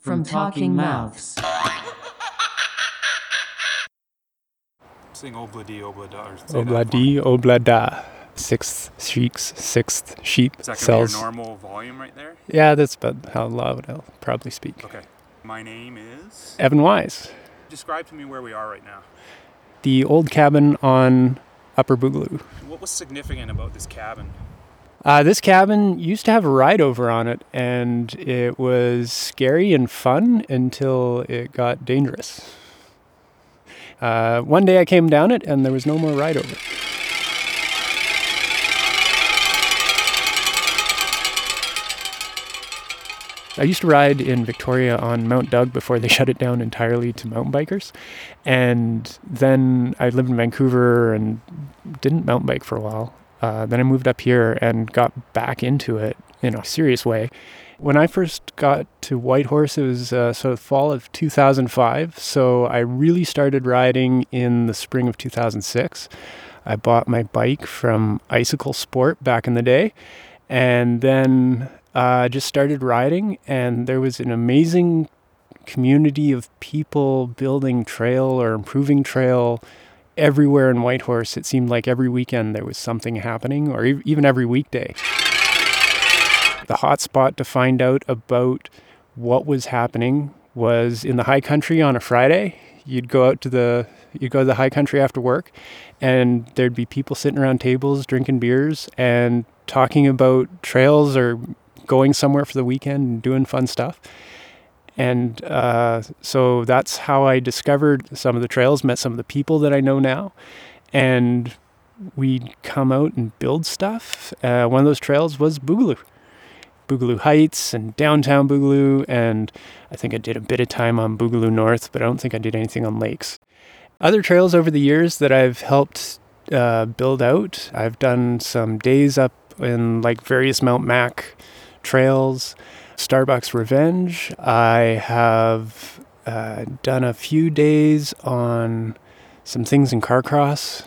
from Talking Mouths. Sing Obladi Oblada. Obladi Oblada. Sixth sheep Is that going to be sells. your normal volume right there? Yeah, that's about how loud I'll probably speak. Okay. My name is... Evan Wise. Describe to me where we are right now. The old cabin on Upper Boogaloo. What was significant about this cabin? This cabin used to have a ride over on it, and it was scary and fun until it got dangerous. One day I came down it, and there was no more ride over. I used to ride in Victoria on Mount Doug before they shut it down entirely to mountain bikers. And then I lived in Vancouver and didn't mountain bike for a while. Then I moved up here and got back into it in a serious way. When I first got to Whitehorse, it was sort of fall of 2005. So I really started riding in the spring of 2006. I bought my bike from Icicle Sport back in the day. And then just started riding, and there was an amazing community of people building trail or improving trail everywhere in Whitehorse. It seemed like every weekend there was something happening, or even every weekday. The hot spot to find out about what was happening was in the high country on a Friday. You'd go to the high country after work, and there'd be people sitting around tables drinking beers and talking about trails or going somewhere for the weekend and doing fun stuff. And so that's how I discovered some of the trails, met some of the people that I know now. And we'd come out and build stuff. One of those trails was Boogaloo Heights and downtown Boogaloo. And I think I did a bit of time on Boogaloo North, but I don't think I did anything on lakes. Other trails over the years that I've helped build out, I've done some days up in like various Mount Mac trails, Starbucks Revenge. I have done a few days on some things in Carcross.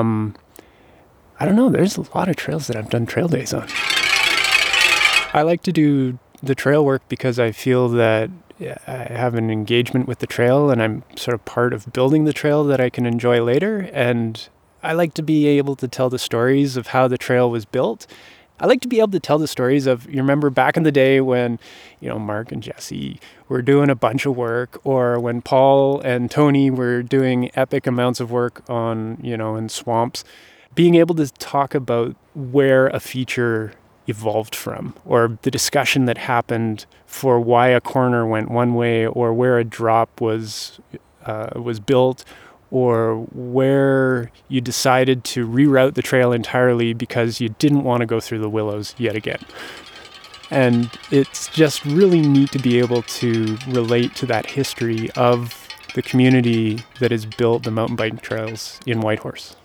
I don't know, there's a lot of trails that I've done trail days on. I like to do the trail work because I feel that I have an engagement with the trail and I'm sort of part of building the trail that I can enjoy later. And I like to be able to tell the stories of how the trail was built. I like to be able to tell the stories of, you remember back in the day when, Mark and Jesse were doing a bunch of work, or when Paul and Tony were doing epic amounts of work on, in swamps. Being able to talk about where a feature evolved from, or the discussion that happened for why a corner went one way, or where a drop was built, or where you decided to reroute the trail entirely because you didn't want to go through the willows yet again. And it's just really neat to be able to relate to that history of the community that has built the mountain bike trails in Whitehorse.